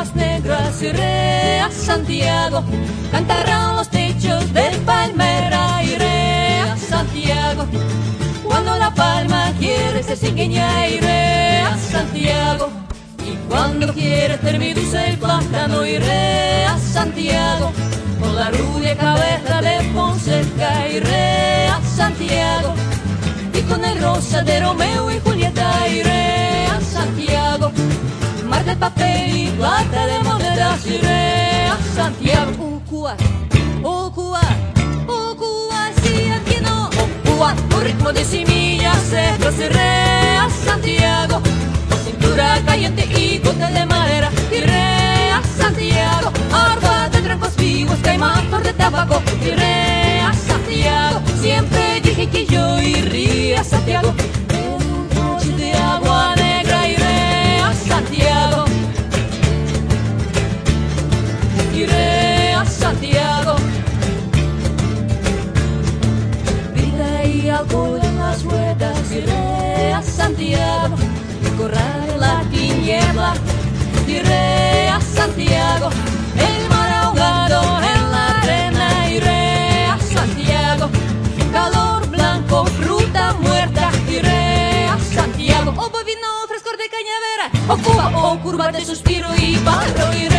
aguas negras iré a Santiago, cantarán los techos de palmera, iré a Santiago. Cuando la palma quiere ser cigüeña, iré a Santiago. Y cuando quiere ser medusa el plátano, iré a Santiago. Con la rubia cabeza de Fonseca, iré a Santiago. Y con el rosa de Romeo y Julieta, iré a Santiago. Mar de papel y plata de monedas, iré a Santiago. Cuba, Cuba, Cuba, sí, aquí no. Cuba, con ritmo de semillas secas, iré a Santiago. Cintura caliente y cóctel de madera, iré a Santiago. Arpa de troncos vivos, caimán, flor de tabaco, iré a Santiago. Siempre dije que yo iría a Santiago. En un coche de agua negra iré a Santiago. Iré a Santiago. Vida y alcohol en las ruedas, iré a Santiago. Correr la tiniebla, iré a Santiago. El mar ahogado en la arena, iré a Santiago. Calor blanco, fruta muerta, iré a Santiago. O bovino, frescor de cañavera, o Cuba, o curva de suspiro y barro, iré